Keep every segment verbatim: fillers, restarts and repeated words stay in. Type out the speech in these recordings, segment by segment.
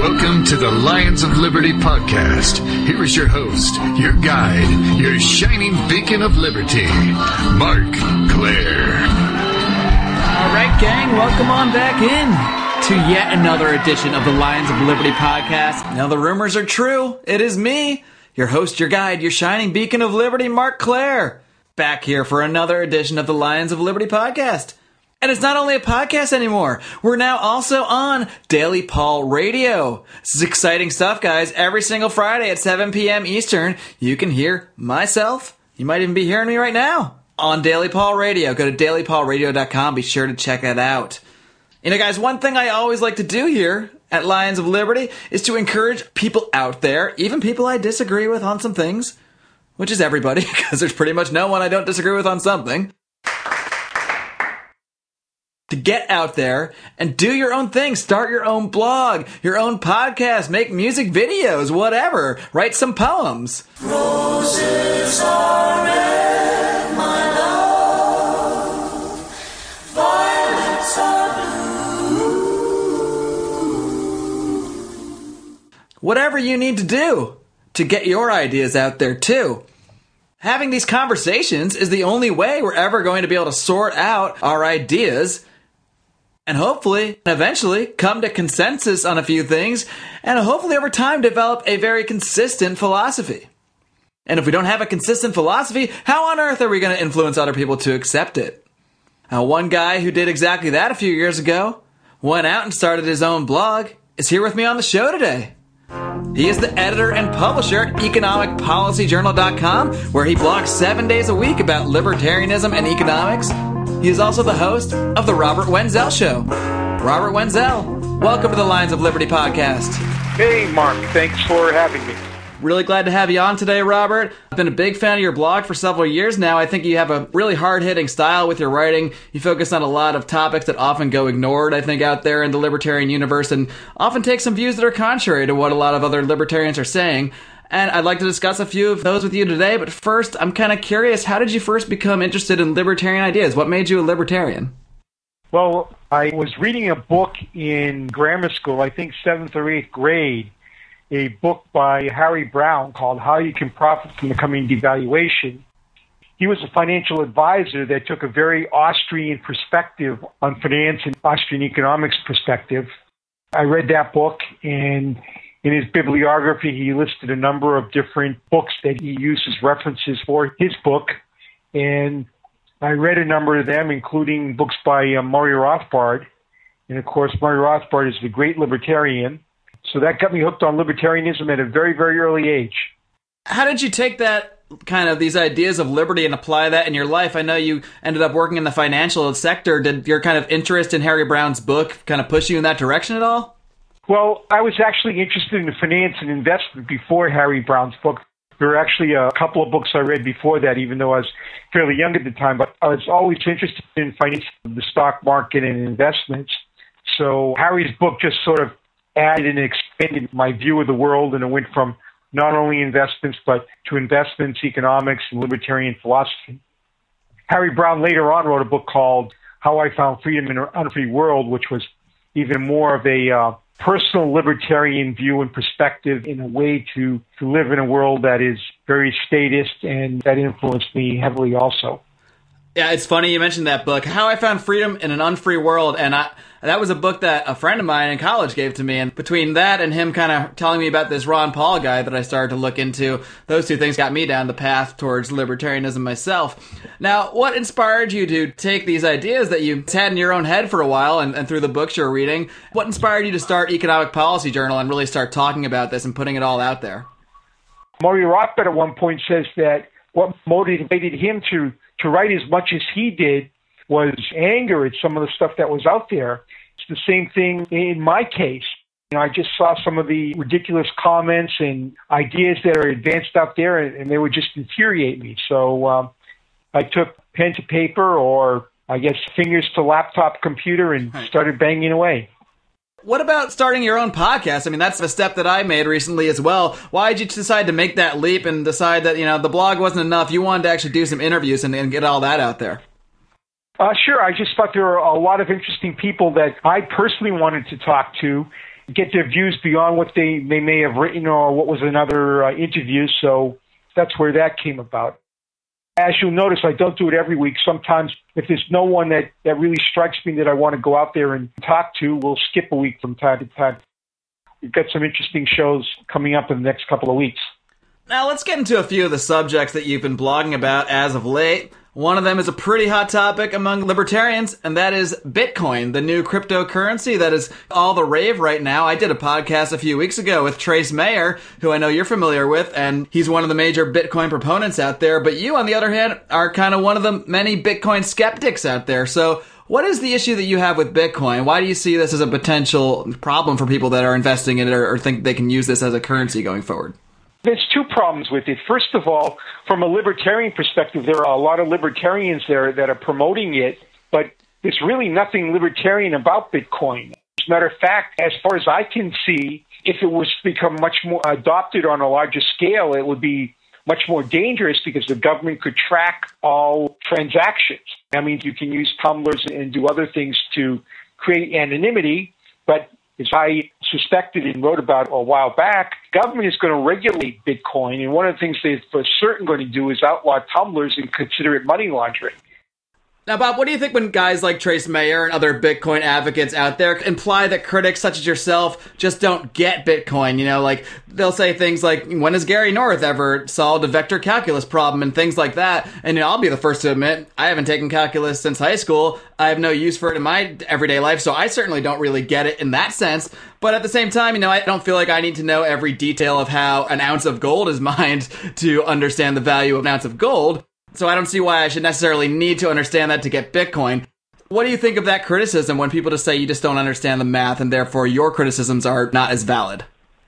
Welcome to the Lions of Liberty podcast. Here is your host, your guide, your shining beacon of liberty, Marc Clair. All right, gang, welcome on back in to yet another edition of the Lions of Liberty podcast. Now, the rumors are true. It is me, your host, your guide, your shining beacon of liberty, Marc Clair, back here for another edition of the Lions of Liberty podcast. And it's not only a podcast anymore. We're now also on Daily Paul Radio. This is exciting stuff, guys. Every single Friday at seven p.m. Eastern, you can hear myself. You might even be hearing me right now on Daily Paul Radio. Go to daily paul radio dot com. Be sure to check that out. You know, guys, one thing I always like to do here at Lions of Liberty is to encourage people out there, even people I disagree with on some things, which is everybody, because there's pretty much no one I don't disagree with on something, to get out there and do your own thing. Start your own blog, your own podcast, make music videos, whatever. Write some poems. Roses are red, my love. Violets are blue. Whatever you need to do to get your ideas out there too. Having these conversations is the only way we're ever going to be able to sort out our ideas and hopefully, eventually, come to consensus on a few things, and hopefully over time develop a very consistent philosophy. And if we don't have a consistent philosophy, how on earth are we going to influence other people to accept it? Now, one guy who did exactly that a few years ago, went out and started his own blog, is here with me on the show today. He is the editor and publisher at economic policy journal dot com, where he blogs seven days a week about libertarianism and economics. He is also the host of The Robert Wenzel Show. Robert Wenzel, welcome to the Lions of Liberty podcast. Hey, Mark. Thanks for having me. Really glad to have you on today, Robert. I've been a big fan of your blog for several years now. I think you have a really hard-hitting style with your writing. You focus on a lot of topics that often go ignored, I think, out there in the libertarian universe, and often take some views that are contrary to what a lot of other libertarians are saying. And I'd like to discuss a few of those with you today, but first, I'm kind of curious, how did you first become interested in libertarian ideas? What made you a libertarian? Well, I was reading a book in grammar school, I think seventh or eighth grade, a book by Harry Browne called How You Can Profit from the Coming Devaluation. He was a financial advisor that took a very Austrian perspective on finance and Austrian economics perspective. I read that book, and in his bibliography, he listed a number of different books that he used as references for his book. And I read a number of them, including books by uh, Murray Rothbard. And of course, Murray Rothbard is the great libertarian. So that got me hooked on libertarianism at a very, very early age. How did you take that kind of these ideas of liberty and apply that in your life? I know you ended up working in the financial sector. Did your kind of interest in Harry Browne's book kind of push you in that direction at all? Well, I was actually interested in finance and investment before Harry Browne's book. There were actually a couple of books I read before that, even though I was fairly young at the time. But I was always interested in finance, the stock market, and investments. So Harry's book just sort of added and expanded my view of the world, and it went from not only investments, but to investments, economics, and libertarian philosophy. Harry Browne later on wrote a book called How I Found Freedom in an Unfree World, which was even more of a uh, personal libertarian view and perspective in a way to, to live in a world that is very statist, and that influenced me heavily also. Yeah, it's funny you mentioned that book, How I Found Freedom in an Unfree World, and I that was a book that a friend of mine in college gave to me, and between that and him kind of telling me about this Ron Paul guy that I started to look into, those two things got me down the path towards libertarianism myself. Now, what inspired you to take these ideas that you had in your own head for a while and, and through the books you're reading, what inspired you to start Economic Policy Journal and really start talking about this and putting it all out there? Murray Rothbard at one point says that what motivated him to, to write as much as he did was anger at some of the stuff that was out there. It's the same thing in my case. You know, I just saw some of the ridiculous comments and ideas that are advanced out there, and, and they would just infuriate me. So um, I took pen to paper, or I guess fingers to laptop computer, and started banging away. What about starting your own podcast? I mean, that's a step that I made recently as well. Why did you decide to make that leap and decide that, you know, the blog wasn't enough? You wanted to actually do some interviews and, and get all that out there. Uh, sure. I just thought there were a lot of interesting people that I personally wanted to talk to. get their views beyond what they, they may have written or what was in other uh, interviews. So that's where that came about. As you'll notice, I don't do it every week. Sometimes if there's no one that, that really strikes me that I want to go out there and talk to, we'll skip a week from time to time. We've got some interesting shows coming up in the next couple of weeks. Now let's get into a few of the subjects that you've been blogging about as of late. One of them is a pretty hot topic among libertarians, and that is Bitcoin, the new cryptocurrency that is all the rave right now. I did a podcast a few weeks ago with Trace Mayer, who I know you're familiar with, and he's one of the major Bitcoin proponents out there. But you, on the other hand, are kind of one of the many Bitcoin skeptics out there. So what is the issue that you have with Bitcoin? Why do you see this as a potential problem for people that are investing in it or, or think they can use this as a currency going forward? There's two problems with it. First of all, from a libertarian perspective, there are a lot of libertarians there that are promoting it, but there's really nothing libertarian about Bitcoin. As a matter of fact, as far as I can see, if it was to become much more adopted on a larger scale, it would be much more dangerous because the government could track all transactions. I mean, you can use tumblers and do other things to create anonymity, but as I suspected and wrote about a while back, government is going to regulate Bitcoin, and one of the things they're for certain going to do is outlaw tumblers and consider it money laundering. Now, Bob, what do you think when guys like Trace Mayer and other Bitcoin advocates out there imply that critics such as yourself just don't get Bitcoin? You know, like, they'll say things like, when has Gary North ever solved a vector calculus problem and things like that? And you know, I'll be the first to admit, I haven't taken calculus since high school. I have no use for it in my everyday life, so I certainly don't really get it in that sense. But at the same time, you know, I don't feel like I need to know every detail of how an ounce of gold is mined to understand the value of an ounce of gold. So I don't see why I should necessarily need to understand that to get Bitcoin. What do you think of that criticism when people just say you just don't understand the math and therefore your criticisms are not as valid?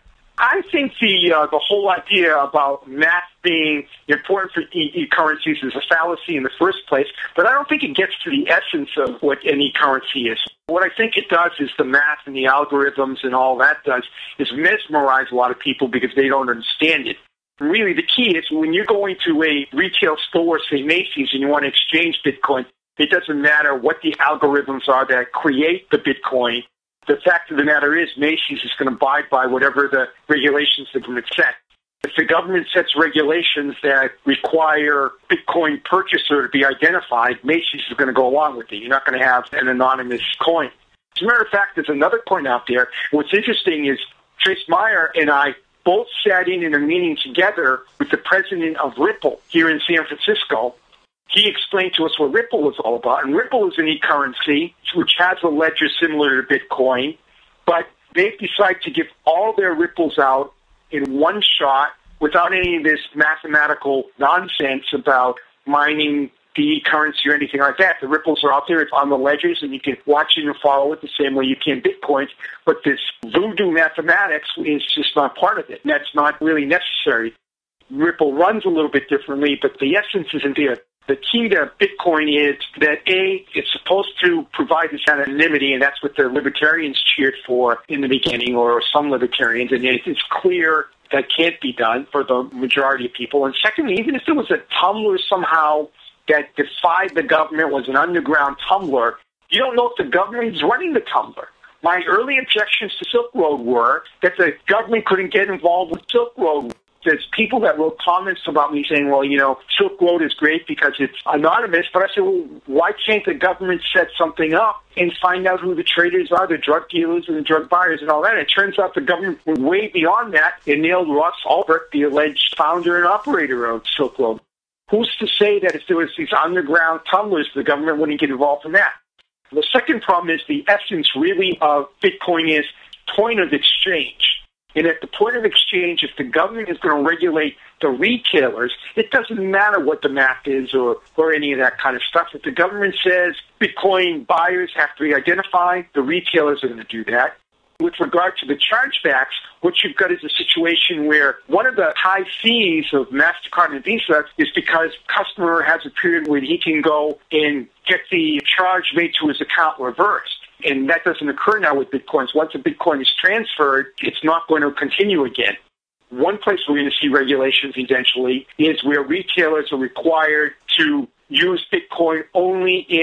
I think the uh, the whole idea about math being important for e-currencies is a fallacy in the first place, but I don't think it gets to the essence of what an e-currency is. What I think it does is the math and the algorithms and all that does is mesmerize a lot of people because they don't understand it. Really, the key is when you're going to a retail store, say Macy's, and you want to exchange Bitcoin, it doesn't matter what the algorithms are that create the Bitcoin. The fact of the matter is Macy's is going to abide by whatever the regulations the government set. If the government sets regulations that require Bitcoin purchaser to be identified, Macy's is going to go along with it. You're not going to have an anonymous coin. As a matter of fact, there's another coin out there. What's interesting is Trace Mayer and I both sat in in a meeting together with the president of Ripple here in San Francisco. He explained to us what Ripple was all about. And Ripple is an e-currency which has a ledger similar to Bitcoin, but they've decided to give all their Ripples out in one shot without any of this mathematical nonsense about mining the e-currency or anything like that. The Ripples are out there, it's on the ledgers, and you can watch it and follow it the same way you can Bitcoins. But this voodoo mathematics is just not part of it. And that's not really necessary. Ripple runs a little bit differently, but the essence isn't there. The key to Bitcoin is that, A, it's supposed to provide this anonymity, and that's what the libertarians cheered for in the beginning, or some libertarians, and it's clear that can't be done for the majority of people. And secondly, even if there was a tumbler somehow that defied the government, was an underground tumbler, you don't know if the government is running the tumbler. My early objections to Silk Road were that the government couldn't get involved with Silk Road. There's people that wrote comments about me saying, well, you know, Silk Road is great because it's anonymous. But I said, well, why can't the government set something up and find out who the traders are, the drug dealers and the drug buyers and all that? And it turns out the government went way beyond that and nailed Ross Ulbricht, the alleged founder and operator of Silk Road. Who's to say that if there was these underground tumblers, the government wouldn't get involved in that? The second problem is the essence really of Bitcoin is point of exchange. And at the point of exchange, if the government is going to regulate the retailers, it doesn't matter what the math is or, or any of that kind of stuff. If the government says Bitcoin buyers have to be identified, the retailers are going to do that. With regard to the chargebacks, what you've got is a situation where one of the high fees of MasterCard and Visa is because customer has a period where he can go and get the charge made to his account reversed. And that doesn't occur now with Bitcoins. Once a Bitcoin is transferred, it's not going to continue again. One place we're going to see regulations eventually is where retailers are required to use Bitcoin only if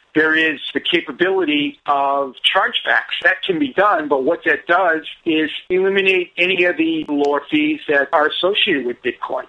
there is the capability of chargebacks. That can be done, but what that does is eliminate any of the lower fees that are associated with Bitcoin.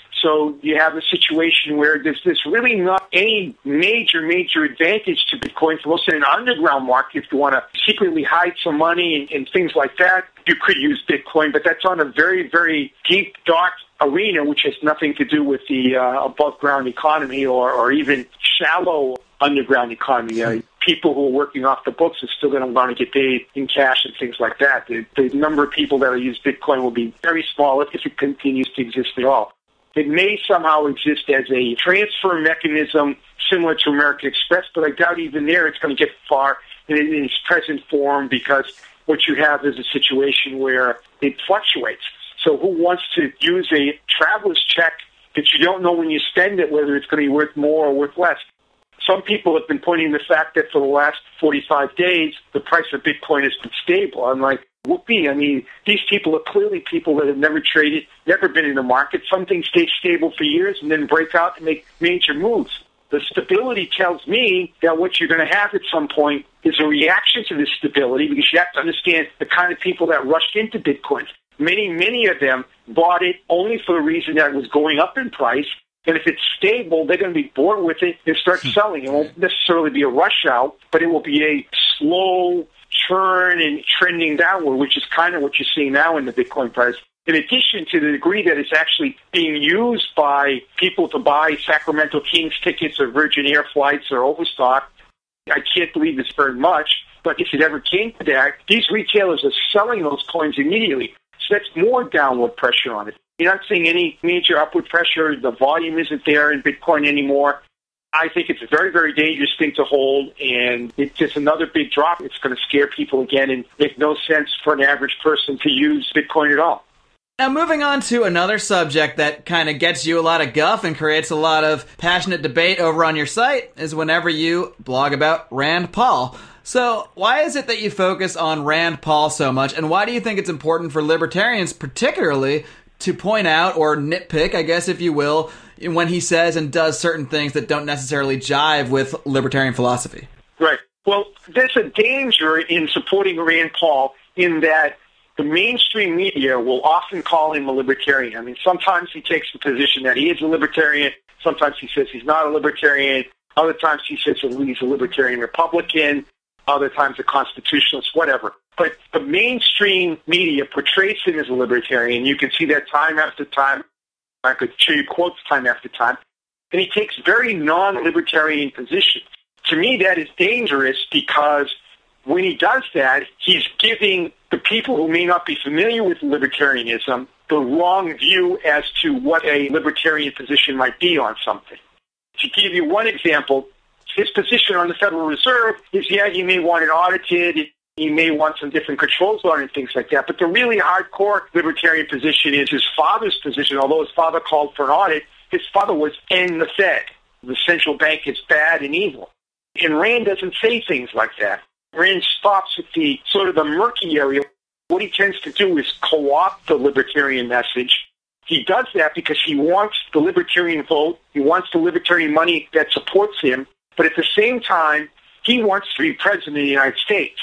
So you have a situation where there's, there's really not any major, major advantage to Bitcoin. For most in an underground market, if you want to secretly hide some money and, and things like that, you could use Bitcoin, but that's on a very, very deep, dark arena, which has nothing to do with the uh, above-ground economy or, or even shallow underground economy. Uh, people who are working off the books are still going to want to get paid in cash and things like that. The, the number of people that will use Bitcoin will be very small if it continues to exist at all. It may somehow exist as a transfer mechanism similar to American Express, but I doubt even there it's going to get far in its present form, because what you have is a situation where it fluctuates. So who wants to use a traveler's check that you don't know when you spend it whether it's going to be worth more or worth less? Some people have been pointing to the fact that for the last forty-five days, the price of Bitcoin has been stable. I'm like, whoopee. I mean, these people are clearly people that have never traded, never been in the market. Some things stay stable for years and then break out and make major moves. The stability tells me that what you're going to have at some point is a reaction to this stability, because you have to understand the kind of people that rushed into Bitcoin. Many, many of them bought it only for the reason that it was going up in price. And if it's stable, they're going to be bored with it and start selling. It won't necessarily be a rush out, but it will be a slow churn and trending downward, which is kind of what you're seeing now in the Bitcoin price. In addition to the degree that it's actually being used by people to buy Sacramento Kings tickets or Virgin Air flights or Overstock, I can't believe it's very much, but if it ever came to that, these retailers are selling those coins immediately. So that's more downward pressure on it. You're not seeing any major upward pressure. The volume isn't there in Bitcoin anymore. I think it's a very, very dangerous thing to hold, and it's just another big drop. It's going to scare people again and make no sense for an average person to use Bitcoin at all. Now, moving on to another subject that kind of gets you a lot of guff and creates a lot of passionate debate over on your site is whenever you blog about Rand Paul. So why is it that you focus on Rand Paul so much, and why do you think it's important for libertarians particularly to point out or nitpick, I guess, if you will, when he says and does certain things that don't necessarily jive with libertarian philosophy? Right. Well, there's a danger in supporting Rand Paul in that the mainstream media will often call him a libertarian. I mean, sometimes he takes the position that he is a libertarian. Sometimes he says he's not a libertarian. Other times he says he's a libertarian Republican. Other times a constitutionalist, whatever. But the mainstream media portrays him as a libertarian. You can see that time after time. I could show you quotes time after time. And he takes very non-libertarian positions. To me, that is dangerous, because when he does that, he's giving the people who may not be familiar with libertarianism the wrong view as to what a libertarian position might be on something. To give you one example, his position on the Federal Reserve is, yeah, he may want it audited, he may want some different controls on it and things like that, but the really hardcore libertarian position is his father's position. Although his father called for an audit, his father was in the Fed. The central bank is bad and evil. And Rand doesn't say things like that. Rand stops at the sort of the murky area. What he tends to do is co-opt the libertarian message. He does that because he wants the libertarian vote. He wants the libertarian money that supports him. But at the same time, he wants to be president of the United States.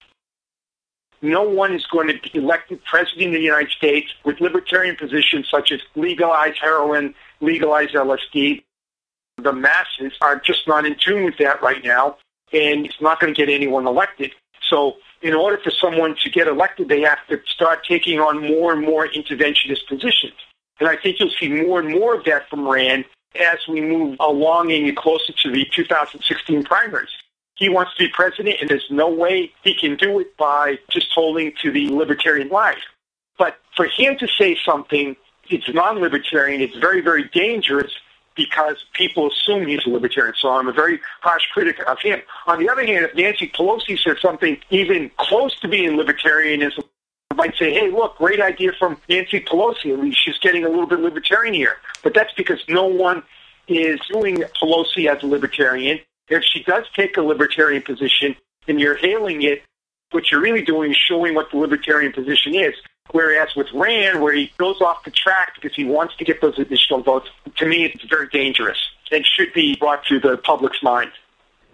No one is going to be elected president of the United States with libertarian positions such as legalize heroin, legalize L S D. The masses are just not in tune with that right now, and it's not going to get anyone elected. So in order for someone to get elected, they have to start taking on more and more interventionist positions. And I think you'll see more and more of that from Rand as we move along and get closer to the two thousand sixteen primaries. He wants to be president, and there's no way he can do it by just holding to the libertarian line. But for him to say something, it's non-libertarian, it's very, very dangerous, because people assume he's a libertarian. So I'm a very harsh critic of him. On the other hand, if Nancy Pelosi said something even close to being libertarianism, I might say, hey, look, great idea from Nancy Pelosi. At least she's getting a little bit libertarian here. But that's because no one is doing Pelosi as a libertarian. If she does take a libertarian position and you're hailing it, what you're really doing is showing what the libertarian position is. Whereas with Rand, where he goes off the track because he wants to get those additional votes, to me it's very dangerous and should be brought to the public's mind.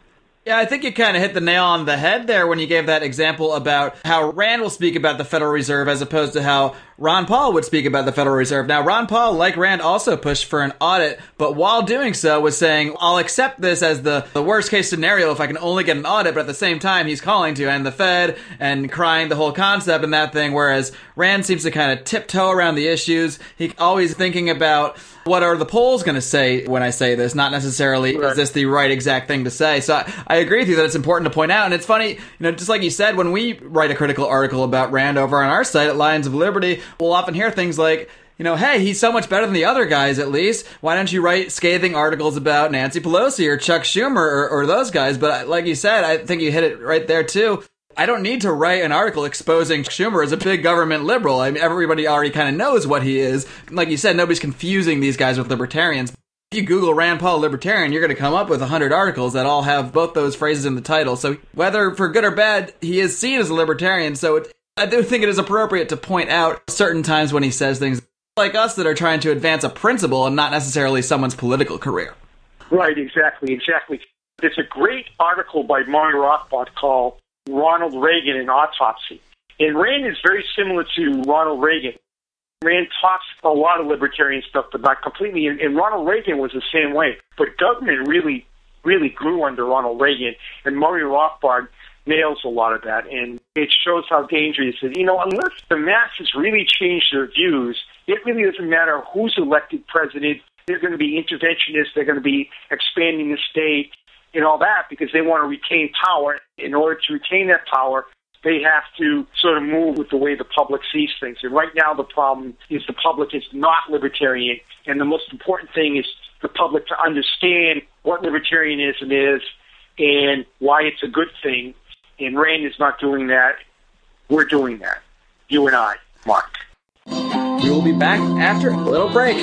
Yeah, I think you kind of hit the nail on the head there when you gave that example about how Rand will speak about the Federal Reserve as opposed to how Ron Paul would speak about the Federal Reserve. Now, Ron Paul, like Rand, also pushed for an audit, but while doing so was saying, I'll accept this as the, the worst case scenario if I can only get an audit, but at the same time, he's calling to end the Fed and crying the whole concept and that thing, whereas Rand seems to kind of tiptoe around the issues. He's always thinking about what are the polls going to say when I say this, not necessarily right. Is this the right exact thing to say. So I, I agree with you that it's important to point out, and it's funny, you know, just like you said, when we write a critical article about Rand over on our site at Lions of Liberty, we'll often hear things like, you know, hey, he's so much better than the other guys, at least. Why don't you write scathing articles about Nancy Pelosi or Chuck Schumer or, or those guys? But like you said, I think you hit it right there, too. I don't need to write an article exposing Schumer as a big government liberal. I mean, everybody already kind of knows what he is. Like you said, nobody's confusing these guys with libertarians. If you Google Rand Paul libertarian, you're going to come up with one hundred articles that all have both those phrases in the title. So whether for good or bad, he is seen as a libertarian. So it, I do think it is appropriate to point out certain times when he says things like us that are trying to advance a principle and not necessarily someone's political career. Right, exactly, exactly. There's a great article by Maury Rothbard called Ronald Reagan and Autopsy. And Rand is very similar to Ronald Reagan. Rand talks a lot of libertarian stuff, but not completely. And, and Ronald Reagan was the same way. But government really, really grew under Ronald Reagan. And Maury Rothbard nails a lot of that. And it shows how dangerous it is. You know, unless the masses really change their views, it really doesn't matter who's elected president. They're going to be interventionists. They're going to be expanding the state and all that because they want to retain power. In order to retain that power, they have to sort of move with the way the public sees things. And right now the problem is the public is not libertarian. And the most important thing is the public to understand what libertarianism is and why it's a good thing. And Rand is not doing that. We're doing that. You and I, Mark. We will be back after a little break.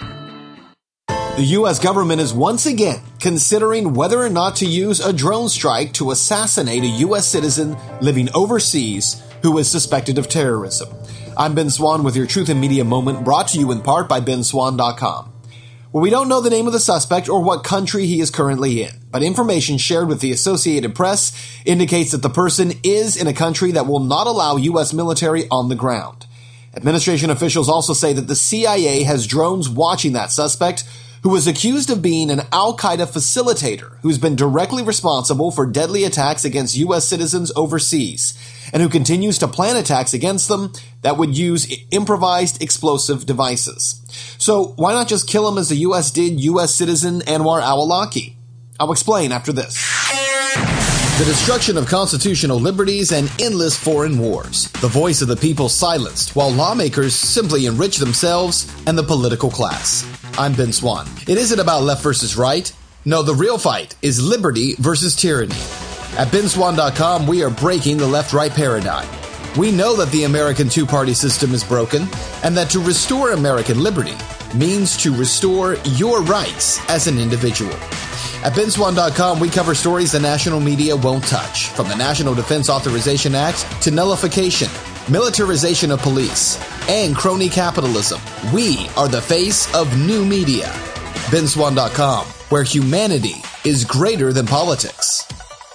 The U S government is once again considering whether or not to use a drone strike to assassinate a U S citizen living overseas who is suspected of terrorism. I'm Ben Swan with your Truth in Media moment, brought to you in part by Ben Swan dot com. Well, we don't know the name of the suspect or what country he is currently in, but information shared with the Associated Press indicates that the person is in a country that will not allow U S military on the ground. Administration officials also say that the C I A has drones watching that suspect, who was accused of being an Al-Qaeda facilitator who's been directly responsible for deadly attacks against U S citizens overseas, and who continues to plan attacks against them that would use improvised explosive devices. So why not just kill him as the U S did U S citizen Anwar al-Awlaki? I'll explain after this. The destruction of constitutional liberties and endless foreign wars. The voice of the people silenced, while lawmakers simply enrich themselves and the political class. I'm Ben Swan. It isn't about left versus right. No, the real fight is liberty versus tyranny. At Ben Swan dot com, we are breaking the left-right paradigm. We know that the American two-party system is broken, and that to restore American liberty means to restore your rights as an individual. At Ben Swan dot com, we cover stories the national media won't touch, from the National Defense Authorization Act to nullification, militarization of police, and crony capitalism. We are the face of new media. Ben Swan dot com, where humanity is greater than politics.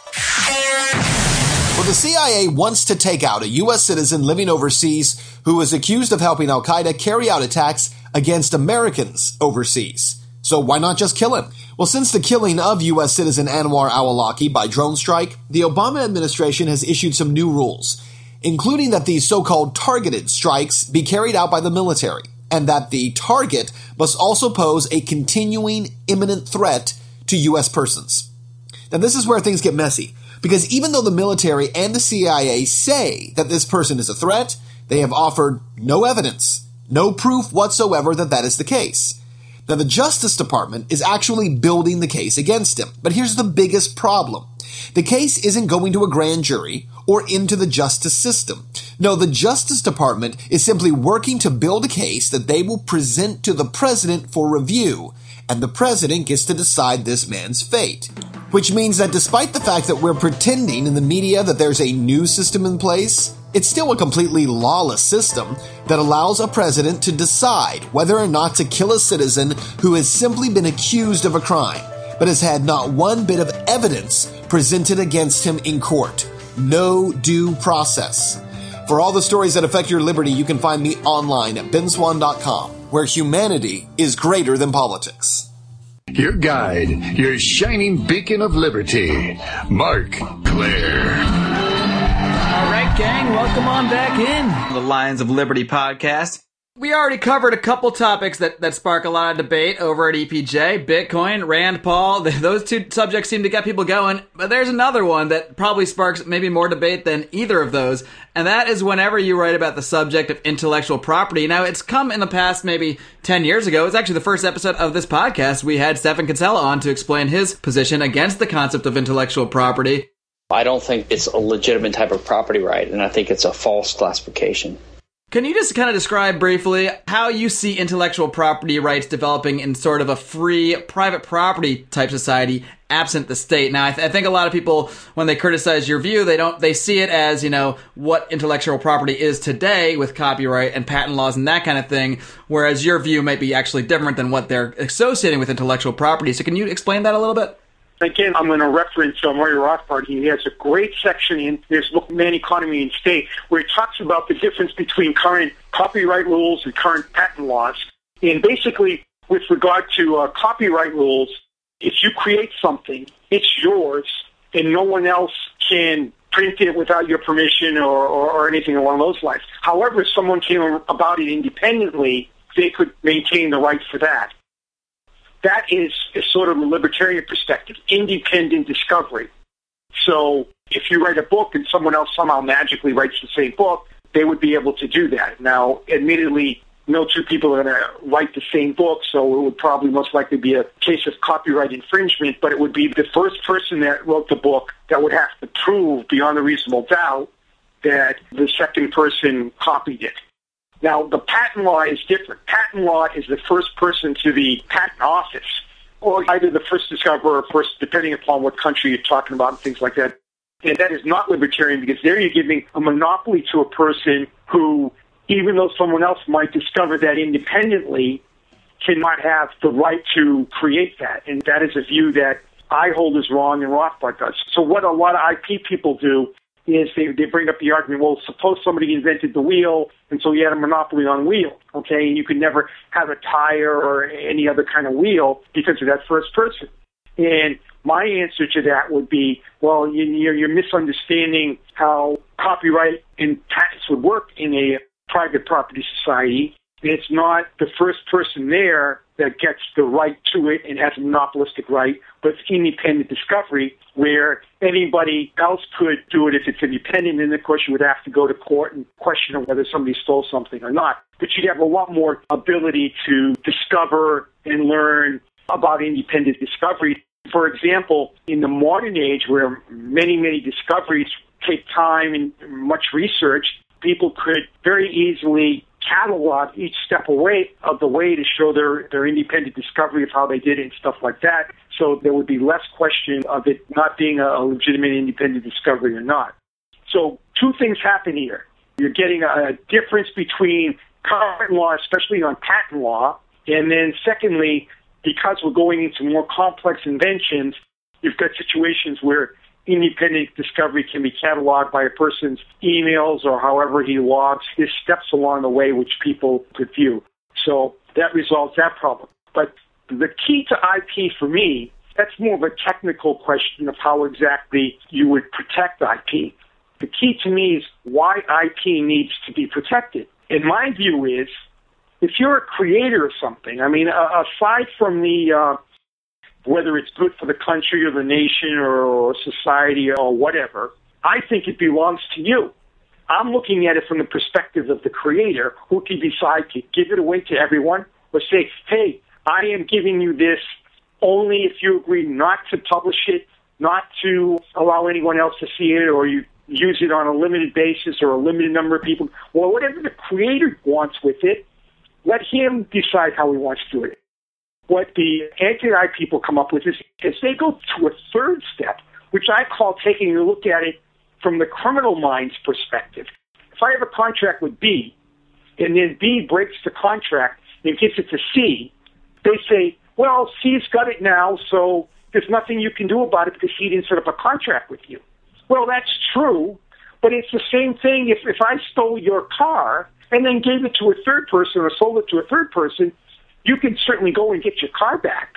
Well, the C I A wants to take out a U S citizen living overseas who is accused of helping Al-Qaeda carry out attacks against Americans overseas. So why not just kill him? Well, since the killing of U S citizen Anwar al-Awlaki by drone strike, the Obama administration has issued some new rules, including that these so-called targeted strikes be carried out by the military, and that the target must also pose a continuing imminent threat to U S persons. Now, this is where things get messy, because even though the military and the C I A say that this person is a threat, they have offered no evidence, no proof whatsoever that that is the case. Now, the Justice Department is actually building the case against him. But here's the biggest problem. The case isn't going to a grand jury or into the justice system. No, the Justice Department is simply working to build a case that they will present to the president for review, and the president gets to decide this man's fate. Which means that despite the fact that we're pretending in the media that there's a new system in place, it's still a completely lawless system that allows a president to decide whether or not to kill a citizen who has simply been accused of a crime, but has had not one bit of evidence presented against him in court. No due process. For all the stories that affect your liberty, you can find me online at ben swan dot com, where humanity is greater than politics. Your guide, your shining beacon of liberty, Mark Claire. All right, gang, welcome on back in the Lions of Liberty podcast. We already covered a couple topics that, that spark a lot of debate over at E P J. Bitcoin, Rand Paul, those two subjects seem to get people going. But there's another one that probably sparks maybe more debate than either of those. And that is whenever you write about the subject of intellectual property. Now, it's come in the past maybe ten years ago. It's actually the first episode of this podcast. We had Stephan Kinsella on to explain his position against the concept of intellectual property. I don't think it's a legitimate type of property right, and I think it's a false classification. Can you just kind of describe briefly how you see intellectual property rights developing in sort of a free, private property type society absent the state? Now, I, th- I think a lot of people, when they criticize your view, they don't they see it as, you know, what intellectual property is today with copyright and patent laws and that kind of thing, whereas your view might be actually different than what they're associating with intellectual property. So can you explain that a little bit? Again, I'm going to reference uh, Murray Rothbard. He has a great section in his book, Man, Economy, and State, where he talks about the difference between current copyright rules and current patent laws. And basically, with regard to uh, copyright rules, if you create something, it's yours, and no one else can print it without your permission or, or, or anything along those lines. However, if someone came about it independently, they could maintain the right for that. That is, is sort of a libertarian perspective, independent discovery. So if you write a book and someone else somehow magically writes the same book, they would be able to do that. Now, admittedly, no two people are going to write the same book, so it would probably most likely be a case of copyright infringement, but it would be the first person that wrote the book that would have to prove beyond a reasonable doubt that the second person copied it. Now, the patent law is different. Patent law is the first person to the patent office, or either the first discoverer or first, depending upon what country you're talking about and things like that. And that is not libertarian, because there you're giving a monopoly to a person who, even though someone else might discover that independently, cannot have the right to create that. And that is a view that I hold is wrong and Rothbard does. So what a lot of I P people do is they, they bring up the argument, well, suppose somebody invented the wheel, and so you had a monopoly on wheel, okay? You could never have a tire or any other kind of wheel because of that first person. And my answer to that would be, well, you're, you're misunderstanding how copyright and patents would work in a private property society. It's not the first person there that gets the right to it and has a monopolistic right, but it's independent discovery where anybody else could do it if it's independent, and of course you would have to go to court and question whether somebody stole something or not. But you'd have a lot more ability to discover and learn about independent discovery. For example, in the modern age where many, many discoveries take time and much research, people could very easily catalog each step away of the way to show their, their independent discovery of how they did it and stuff like that. So there would be less question of it not being a legitimate independent discovery or not. So two things happen here. You're getting a difference between current law, especially on patent law, and then secondly, because we're going into more complex inventions, you've got situations where independent discovery can be cataloged by a person's emails or however he logs his steps along the way, which people could view. So that resolves that problem. But the key to I P for me, that's more of a technical question of how exactly you would protect I P. The key to me is why I P needs to be protected. And my view is, if you're a creator of something, I mean, uh, aside from the uh, whether it's good for the country or the nation or, or society or whatever, I think it belongs to you. I'm looking at it from the perspective of the creator, who can decide to give it away to everyone or say, hey, I am giving you this only if you agree not to publish it, not to allow anyone else to see it, or you use it on a limited basis or a limited number of people. Well, whatever the creator wants with it, let him decide how he wants to do it. What the anti-I people come up with is, is they go to a third step, which I call taking a look at it from the criminal mind's perspective. If I have a contract with B, and then B breaks the contract and gives it to C, they say, well, C's got it now, so there's nothing you can do about it because he didn't set up a contract with you. Well, that's true, but it's the same thing if, if I stole your car and then gave it to a third person or sold it to a third person, you can certainly go and get your car back.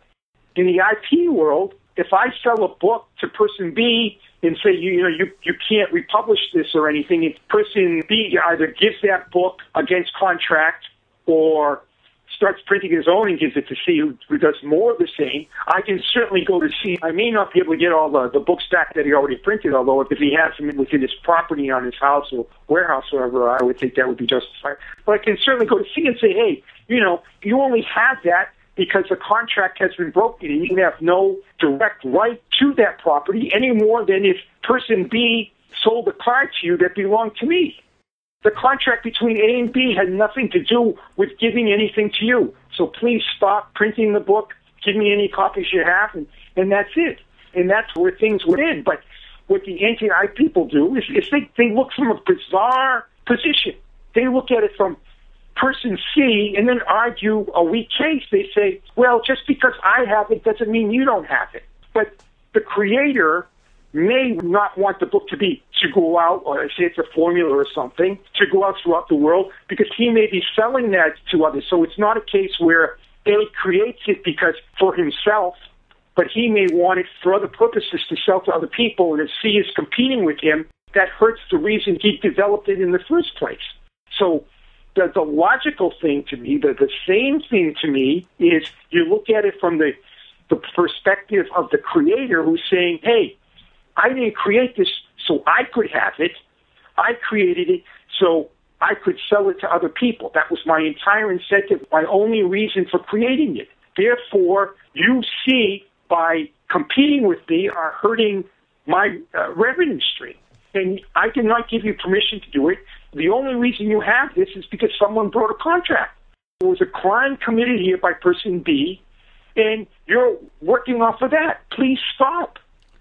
In the I P world, if I sell a book to person B and say, you, you know, you, you can't republish this or anything, if person B either gives that book against contract or starts printing his own and gives it to C, who, who does more of the same, I can certainly go to C. I may not be able to get all the, the books back that he already printed, although if he has them within his property on his house or warehouse or whatever, I would think that would be justified. But I can certainly go to C and say, hey, you know, you only have that because the contract has been broken and you have no direct right to that property any more than if person B sold a car to you that belonged to me. The contract between A and B had nothing to do with giving anything to you. So please stop printing the book, give me any copies you have, and, and that's it. And that's where things would end. But what the anti-I people do is, is they, they look from a bizarre position. They look at it from person C and then argue a weak case. They say, well, just because I have it doesn't mean you don't have it. But the creator may not want the book to be to go out, or say it's a formula or something, to go out throughout the world because he may be selling that to others. So it's not a case where A creates it because for himself, but he may want it for other purposes to sell to other people, and if C is competing with him, that hurts the reason he developed it in the first place. So the, the logical thing to me, the, the same thing to me, is you look at it from the, the perspective of the creator who's saying, hey, I didn't create this so I could have it. I created it so I could sell it to other people. That was my entire incentive, my only reason for creating it. Therefore, you see, by competing with me, are hurting my uh, revenue stream. And I did not give you permission to do it. The only reason you have this is because someone broke a contract. There was a crime committed here by person B, and you're working off of that. Please stop.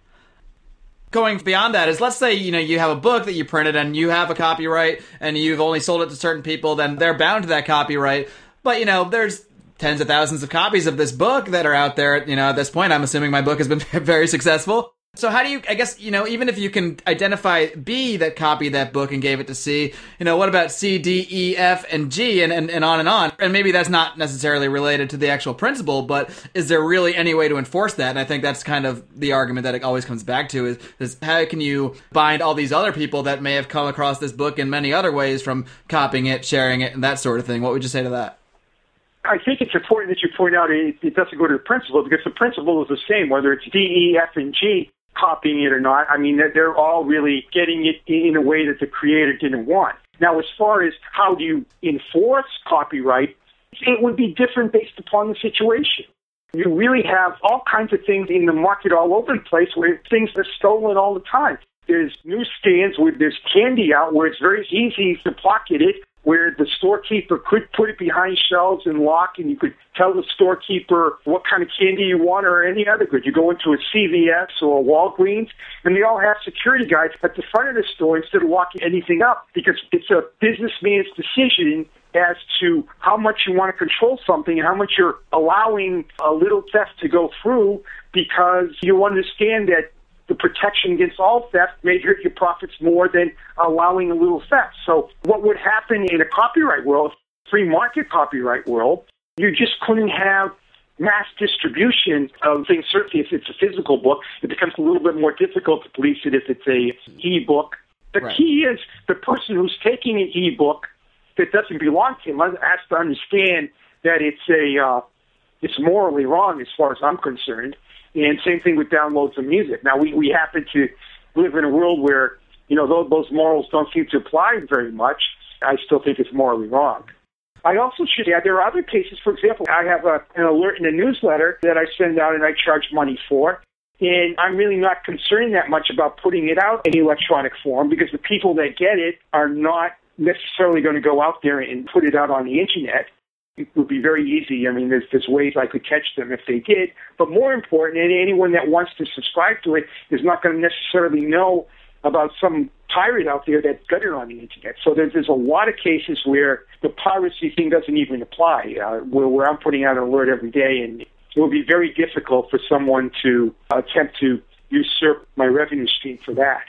Going beyond that is, let's say, you know, you have a book that you printed and you have a copyright and you've only sold it to certain people, then they're bound to that copyright. But, you know, there's tens of thousands of copies of this book that are out there, you know, at this point. I'm assuming my book has been very successful. So how do you, I guess, you know, even if you can identify B that copied that book and gave it to C, you know, what about C, D, E, F, and G, and, and, and on and on? And maybe that's not necessarily related to the actual principle, but is there really any way to enforce that? And I think that's kind of the argument that it always comes back to is, is how can you bind all these other people that may have come across this book in many other ways from copying it, sharing it, and that sort of thing? What would you say to that? I think it's important that you point out it, it doesn't go to the principle, because the principle is the same, whether it's D, E, F, and G copying it or not. I mean, they're all really getting it in a way that the creator didn't want. Now, as far as how do you enforce copyright, it would be different based upon the situation. You really have all kinds of things in the market all over the place where things are stolen all the time. There's newsstands where there's candy out where it's very easy to pocket it, where the storekeeper could put it behind shelves and lock, and you could tell the storekeeper what kind of candy you want or any other good. You go into a C V S or a Walgreens, and they all have security guys at the front of the store instead of locking anything up, because it's a businessman's decision as to how much you want to control something and how much you're allowing a little theft to go through, because you understand that the protection against all theft may hurt your profits more than allowing a little theft. So what would happen in a copyright world, free market copyright world, you just couldn't have mass distribution of things. Certainly if it's a physical book, it becomes a little bit more difficult to police it if it's a e-book. The right. key is the person who's taking an e-book that doesn't belong to him has to understand that it's a uh, it's morally wrong as far as I'm concerned. And same thing with downloads of music. Now, we, we happen to live in a world where, you know, those, those morals don't seem to apply very much. I still think it's morally wrong. I also should add, there are other cases. For example, I have a, an alert in a newsletter that I send out and I charge money for. And I'm really not concerned that much about putting it out in electronic form, because the people that get it are not necessarily going to go out there and put it out on the Internet. It would be very easy. I mean, there's, there's ways I could catch them if they did. But more important, anyone that wants to subscribe to it is not going to necessarily know about some pirate out there that got it on the Internet. So there's, there's a lot of cases where the piracy thing doesn't even apply, uh, where, where I'm putting out an alert every day and it would be very difficult for someone to attempt to usurp my revenue stream for that.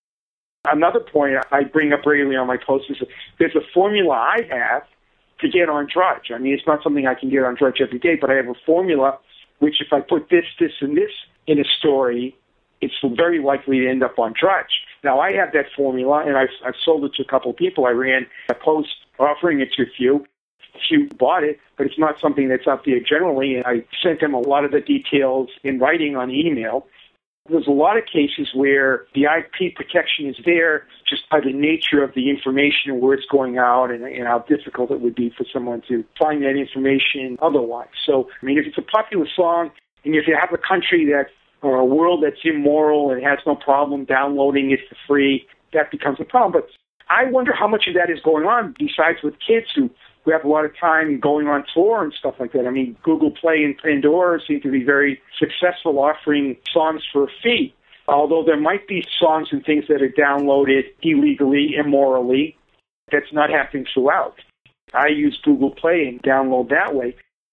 Another point I bring up regularly on my posts is that there's a formula I have to get on Drudge. I mean, it's not something I can get on Drudge every day, but I have a formula which if I put this, this, and this in a story, it's very likely to end up on Drudge. Now, I have that formula, and I've, I've sold it to a couple of people. I ran a post offering it to a few. A few bought it, but it's not something that's out there generally, and I sent them a lot of the details in writing on email. There's a lot of cases where the I P protection is there just by the nature of the information and where it's going out and, and how difficult it would be for someone to find that information otherwise. So, I mean, if it's a popular song and if you have a country that or a world that's immoral and has no problem downloading it for free, that becomes a problem. But I wonder how much of that is going on besides with kids who, who have a lot of time going on tour and stuff like that. I mean, Google Play and Pandora seem to be very successful offering songs for a fee, although there might be songs and things that are downloaded illegally, immorally. That's not happening throughout. I use Google Play and download that way.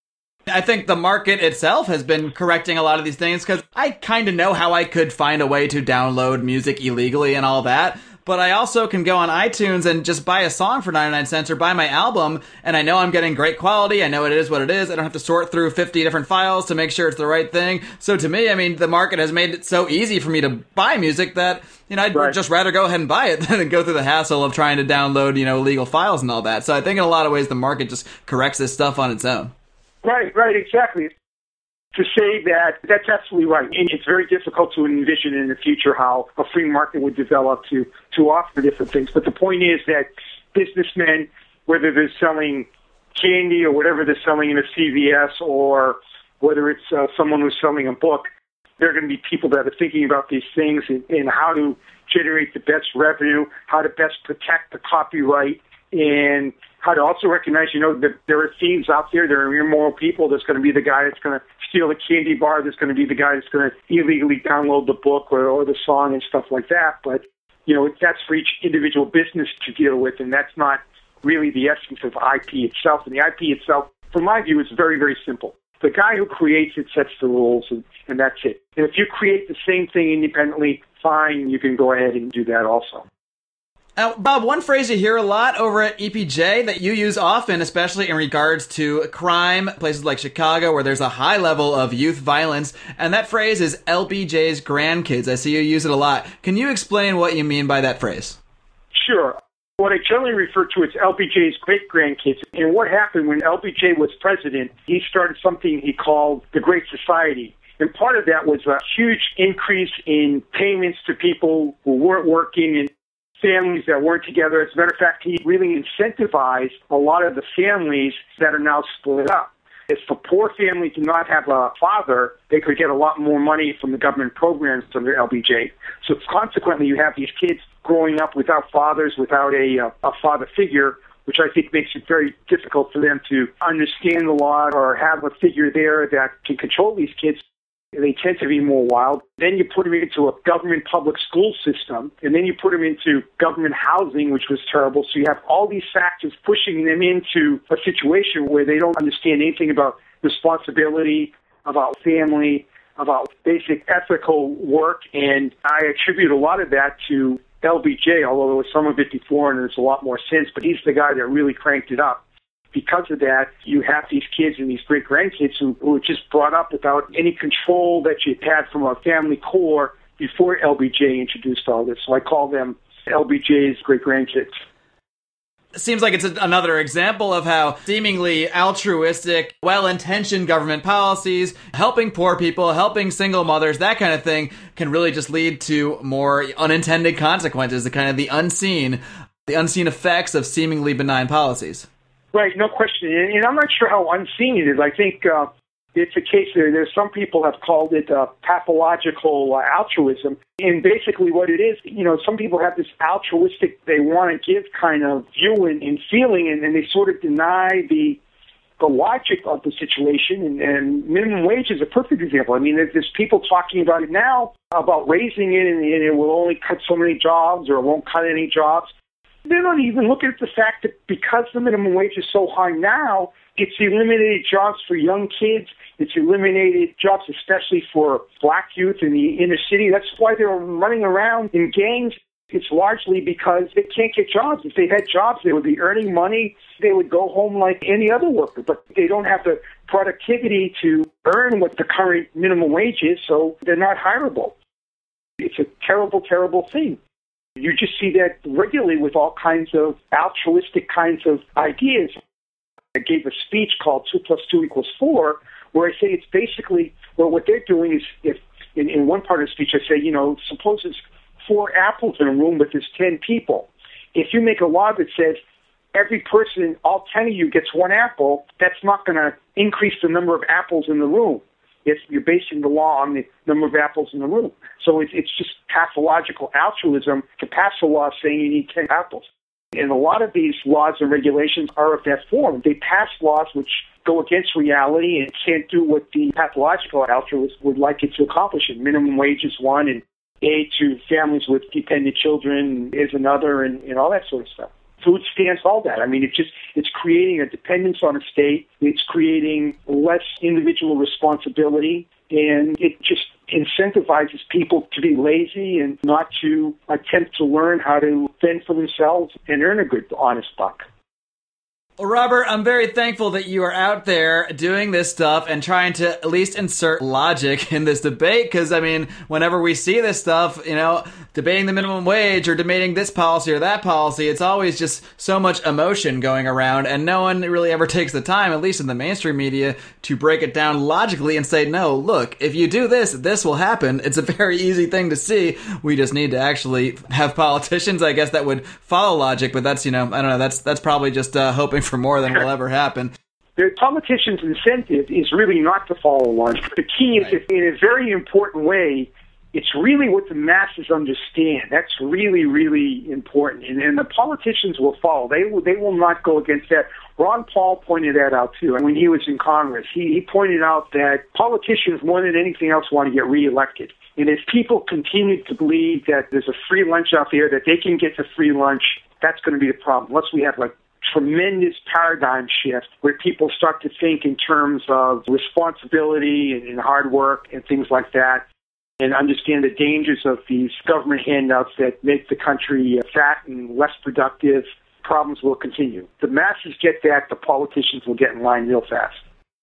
I think the market itself has been correcting a lot of these things because I kind of know how I could find a way to download music illegally and all that. But I also can go on iTunes and just buy a song for ninety-nine cents or buy my album, and I know I'm getting great quality. I know it is what it is. I don't have to sort through fifty different files to make sure it's the right thing. So to me, I mean, the market has made it so easy for me to buy music that, you know, I'd right. just rather go ahead and buy it than go through the hassle of trying to download, you know, illegal files and all that. So I think in a lot of ways the market just corrects this stuff on its own. Right, right, exactly. To say that, that's absolutely right. And it's very difficult to envision in the future how a free market would develop to, to offer different things. But the point is that businessmen, whether they're selling candy or whatever they're selling in a C V S or whether it's uh, someone who's selling a book, there are going to be people that are thinking about these things and, and how to generate the best revenue, how to best protect the copyright, and how to also recognize, you know, that there are thieves out there, there are immoral people. There's going to be the guy that's going to steal the candy bar. There's going to be the guy that's going to illegally download the book or, or the song and stuff like that. But, you know, that's for each individual business to deal with, and that's not really the essence of I P itself. And the I P itself, from my view, is very, very simple. The guy who creates it sets the rules, and, and that's it. And if you create the same thing independently, fine, you can go ahead and do that also. Now, Bob, one phrase you hear a lot over at E P J that you use often, especially in regards to crime, places like Chicago where there's a high level of youth violence, and that phrase is L B J's grandkids. I see you use it a lot. Can you explain what you mean by that phrase? Sure. What I generally refer to as L B J's great-grandkids. And what happened when L B J was president, he started something he called the Great Society. And part of that was a huge increase in payments to people who weren't working and families that weren't together. As a matter of fact, he really incentivized a lot of the families that are now split up. If a poor family did not have a father, they could get a lot more money from the government programs under L B J. So consequently, you have these kids growing up without fathers, without a, a father figure, which I think makes it very difficult for them to understand the law or have a figure there that can control these kids. They tend to be more wild. Then you put them into a government public school system, and then you put them into government housing, which was terrible. So you have all these factors pushing them into a situation where they don't understand anything about responsibility, about family, about basic ethical work. And I attribute a lot of that to L B J, although there was some of it before and there's a lot more since, but he's the guy that really cranked it up. Because of that, you have these kids and these great-grandkids who, who were just brought up without any control that you had from a family core before L B J introduced all this. So I call them L B J's great-grandkids. It seems like it's a, another example of how seemingly altruistic, well-intentioned government policies, helping poor people, helping single mothers, that kind of thing, can really just lead to more unintended consequences, the kind of the unseen, the unseen effects of seemingly benign policies. Right, no question. And I'm not sure how unseen it is. I think uh, it's a case there. There's some people have called it uh, pathological uh, altruism. And basically what it is, you know, some people have this altruistic, they want to give kind of view and, and feeling, and then they sort of deny the the logic of the situation. And, and minimum wage is a perfect example. I mean, there's, there's people talking about it now, about raising it, and, and it will only cut so many jobs or it won't cut any jobs. They're not even looking at the fact that because the minimum wage is so high now, it's eliminated jobs for young kids. It's eliminated jobs, especially for black youth in the inner city. That's why they're running around in gangs. It's largely because they can't get jobs. If they had jobs, they would be earning money. They would go home like any other worker, but they don't have the productivity to earn what the current minimum wage is, so they're not hireable. It's a terrible, terrible thing. You just see that regularly with all kinds of altruistic kinds of ideas. I gave a speech called two plus two equals four, where I say it's basically, well, what they're doing is, if in, in one part of the speech I say, you know, suppose there's four apples in a room, but there's ten people. If you make a law that says every person, all ten of you gets one apple, that's not going to increase the number of apples in the room. If you're basing the law on the number of apples in the room. So it's, it's just pathological altruism to pass a law saying you need ten apples. And a lot of these laws and regulations are of that form. They pass laws which go against reality and can't do what the pathological altruist would like it to accomplish. And minimum wage is one, and aid to families with dependent children is another, and, and all that sort of stuff. Food stamps, all that. I mean, it's just, it's creating a dependence on a state. It's creating less individual responsibility, and it just incentivizes people to be lazy and not to attempt to learn how to fend for themselves and earn a good, honest buck. Well, Robert, I'm very thankful that you are out there doing this stuff and trying to at least insert logic in this debate, because, I mean, whenever we see this stuff, you know, debating the minimum wage or debating this policy or that policy, it's always just so much emotion going around, and no one really ever takes the time, at least in the mainstream media, to break it down logically and say, no, look, if you do this, this will happen. It's a very easy thing to see. We just need to actually have politicians, I guess, that would follow logic, but that's, you know, I don't know, that's, that's probably just uh, hoping for more than will ever happen. The politicians' incentive is really not to follow logic. The key is, right, in a very important way, it's really what the masses understand. That's really, really important. And, and the politicians will follow. They will, they will not go against that. Ron Paul pointed that out, too. And when he was in Congress, he, he pointed out that politicians, more than anything else, want to get reelected. And if people continue to believe that there's a free lunch out there, that they can get the free lunch, that's going to be the problem. Once we have, like, tremendous paradigm shift where people start to think in terms of responsibility and, and hard work and things like that, and understand the dangers of these government handouts that make the country fat and less productive, problems will continue. The masses get that, the politicians will get in line real fast.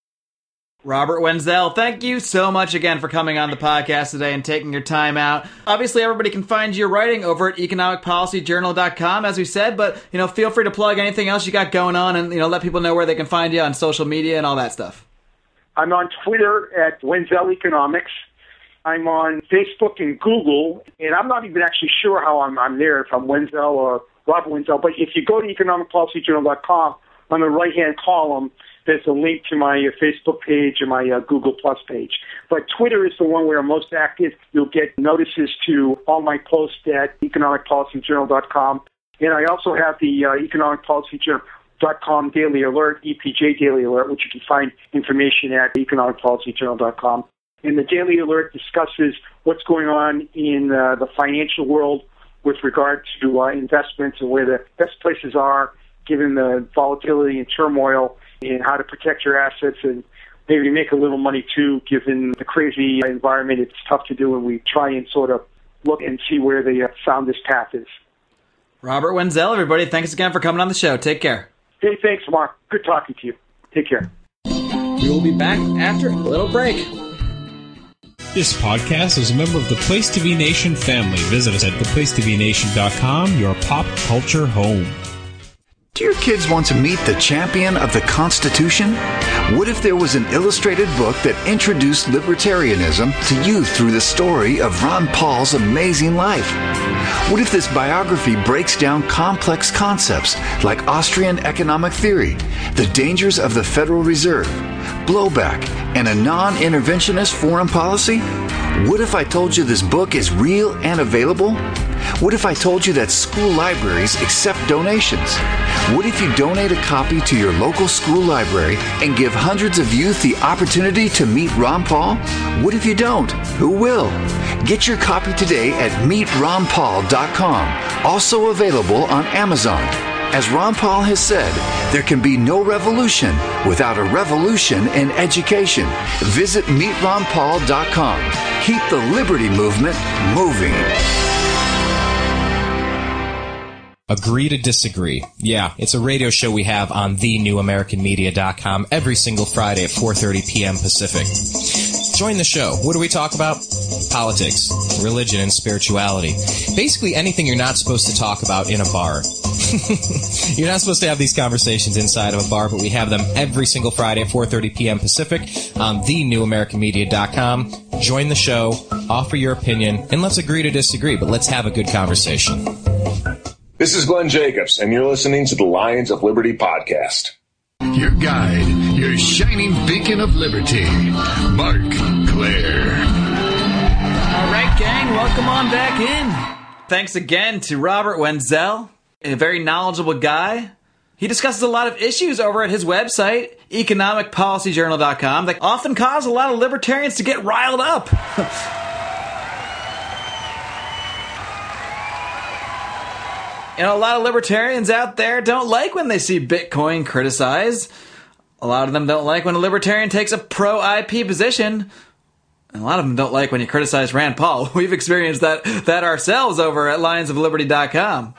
Robert Wenzel, thank you so much again for coming on the podcast today and taking your time out. Obviously, everybody can find your writing over at economic policy journal dot com, as we said, but, you know, feel free to plug anything else you got going on and, you know, let people know where they can find you on social media and all that stuff. I'm on Twitter at Wenzel Economics. I'm on Facebook and Google, and I'm not even actually sure how I'm, I'm there, if I'm Wenzel or Robert Wenzel, but if you go to economic policy journal dot com, on the right-hand column, there's a link to my uh, Facebook page and my uh, Google Plus page. But Twitter is the one where I'm most active. You'll get notices to all my posts at economic policy journal dot com. And I also have the uh, economic policy journal dot com Daily Alert, E P J Daily Alert, which you can find information at economic policy journal dot com. And the Daily Alert discusses what's going on in uh, the financial world with regard to uh, investments and where the best places are, given the volatility and turmoil, and how to protect your assets and maybe make a little money too, given the crazy environment. It's tough to do, and we try and sort of look and see where the soundest path is. Robert Wenzel, everybody, thanks again for coming on the show. Take care. Hey, thanks, Mark. Good talking to you. Take care. We will be back after a little break. This podcast is a member of the Place to Be Nation family. Visit us at the place to be nation dot com, your pop culture home. Do your kids want to meet the champion of the Constitution? What if there was an illustrated book that introduced libertarianism to youth through the story of Ron Paul's amazing life? What if this biography breaks down complex concepts like Austrian economic theory, the dangers of the Federal Reserve, blowback, and a non-interventionist foreign policy? What if I told you this book is real and available? What if I told you that school libraries accept donations? What if you donate a copy to your local school library and give hundreds of youth the opportunity to meet Ron Paul? What if you don't? Who will? Get your copy today at meet ron paul dot com, also available on Amazon. As Ron Paul has said, there can be no revolution without a revolution in education. Visit meet ron paul dot com. Keep the liberty movement moving. Agree to Disagree. Yeah, it's a radio show we have on the new american media dot com every single Friday at four thirty p.m. Pacific. Join the show. What do we talk about? Politics, religion, and spirituality. Basically anything you're not supposed to talk about in a bar. You're not supposed to have these conversations inside of a bar, but we have them every single Friday at four thirty p.m. Pacific on the new american media dot com. Join the show, offer your opinion, and let's agree to disagree, but let's have a good conversation. This is Glenn Jacobs, and you're listening to the Lions of Liberty podcast. Your guide, your shining beacon of liberty, Mark Claire. All right, gang, welcome on back in. Thanks again to Robert Wenzel, a very knowledgeable guy. He discusses a lot of issues over at his website, economic policy journal dot com, that often cause a lot of libertarians to get riled up. You know, a lot of libertarians out there don't like when they see Bitcoin criticized. A lot of them don't like when a libertarian takes a pro-I P position. And a lot of them don't like when you criticize Rand Paul. We've experienced that, that ourselves over at lions of liberty dot com.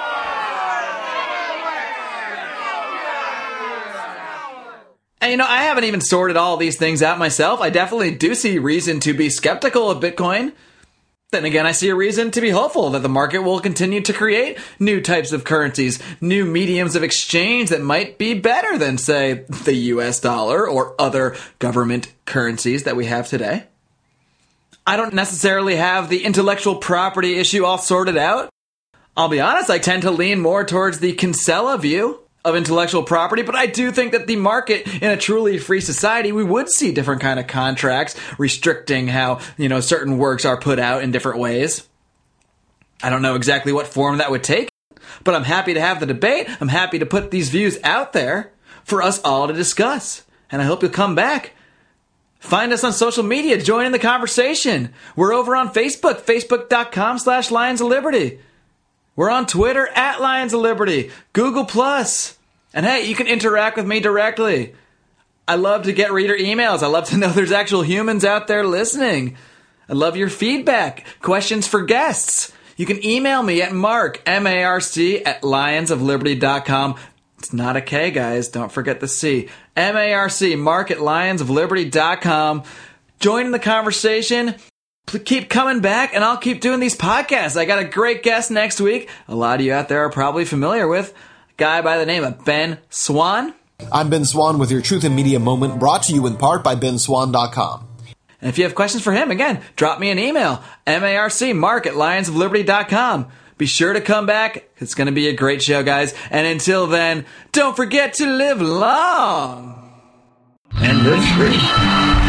And, you know, I haven't even sorted all these things out myself. I definitely do see reason to be skeptical of Bitcoin. Then again, I see a reason to be hopeful that the market will continue to create new types of currencies, new mediums of exchange that might be better than, say, the U S dollar or other government currencies that we have today. I don't necessarily have the intellectual property issue all sorted out. I'll be honest, I tend to lean more towards the Kinsella view of intellectual property, but I do think that the market in a truly free society, we would see different kind of contracts restricting how, you know, certain works are put out in different ways. I don't know exactly what form that would take, but I'm happy to have the debate. I'm happy to put these views out there for us all to discuss. And I hope you'll come back. Find us on social media. Join in the conversation. We're over on Facebook, facebook dot com slash Lions of Liberty. We're on Twitter at Lions of Liberty, Google Plus. And hey, you can interact with me directly. I love to get reader emails. I love to know there's actual humans out there listening. I love your feedback, questions for guests. You can email me at mark, M A R C, at lions of liberty dot com. It's not a K, guys. Don't forget the C. M A R C, mark at lions of liberty dot com. Join in the conversation. Keep coming back, and I'll keep doing these podcasts. I got a great guest next week. A lot of you out there are probably familiar with a guy by the name of Ben Swann. I'm Ben Swann with your Truth in Media Moment, brought to you in part by ben swann dot com. And if you have questions for him, again, drop me an email, marc, mark at lions of liberty dot com. Be sure to come back. It's going to be a great show, guys. And until then, don't forget to live long and live free.